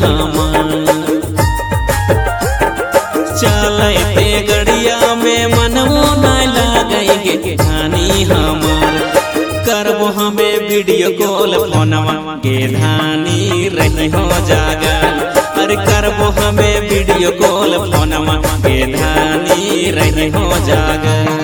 हमार चलते गड़िया में मनवो न लागे गे धानी हमार करबो हमें वीडियो कॉल फोनवा गे धानी रही हो जागल अरे करबो हमें वीडियो कॉल फोनवा गे धानी रही हो जागल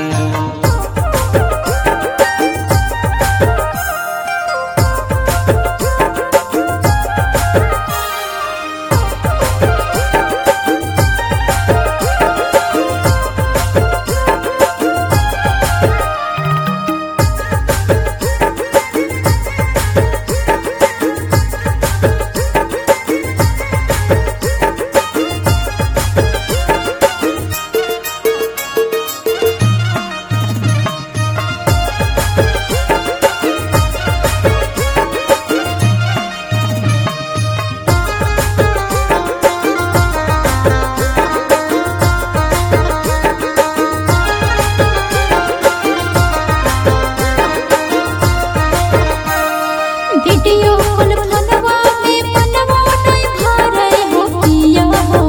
वीडियो कॉल फोनवा में मनवा नहीं भरे हो पिया हो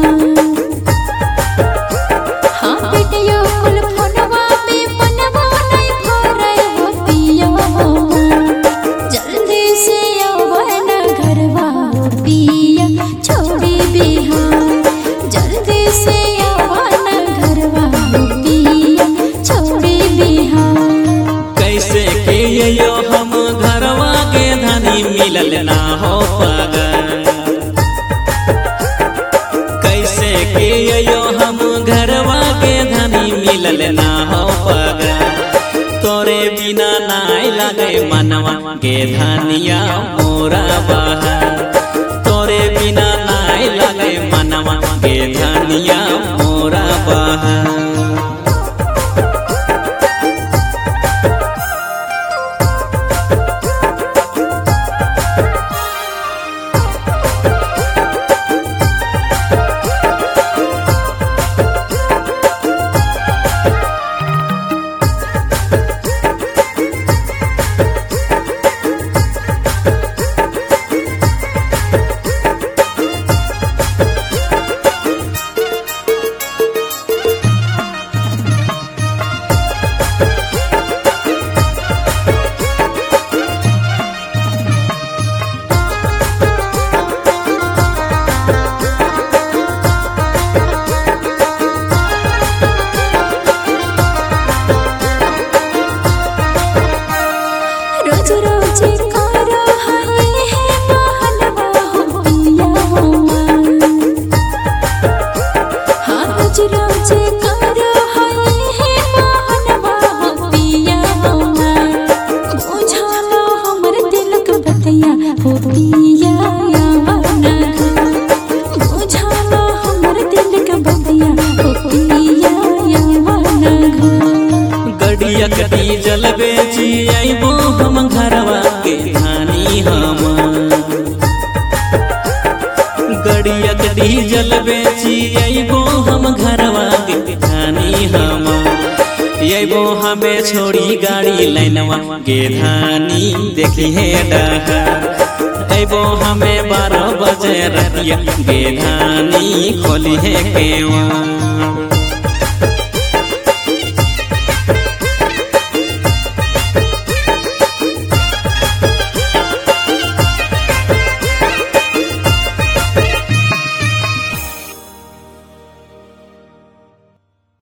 हाँ वीडियो कॉल फोनवा में मनवा नहीं भरे हो पिया हो जल्दी से आवना घरवा हो पिया छोड़ी बिहार जल्दी से आवना घरवा हो पिया छोड़ी बिहार कैसे के यो हम घरवा के धनी मिलल ना हो पागल कैसे के यो हम घरवा के धनी मिलल ना हो पागल तोरे बिना नाय लगे मनवा के धनिया मोरा बाहर तोरे बिना नाय लगे मनवा के धनिया मोरा बाहर रोज रोज करो हाय है बहनवा हो पिया हो हाँ रोज रोज करो हाय है बहनवा हो पिया हो बुझालो हमर दिल के बतिया हो पिया यावना बुझालो हमर दिल के बतिया हो पिया यावना गड़िया कटी जल बेची आइबो हम घरवा के धानी हमार गड़िया कटी जल बेची आइबो हम घरवा के धानी हमार आइबो हमें छोड़ी गाड़ी लाइनवा के धानी देखी है डहर आइबो हमें 12 बजे रतिया के धानी खोली है केवा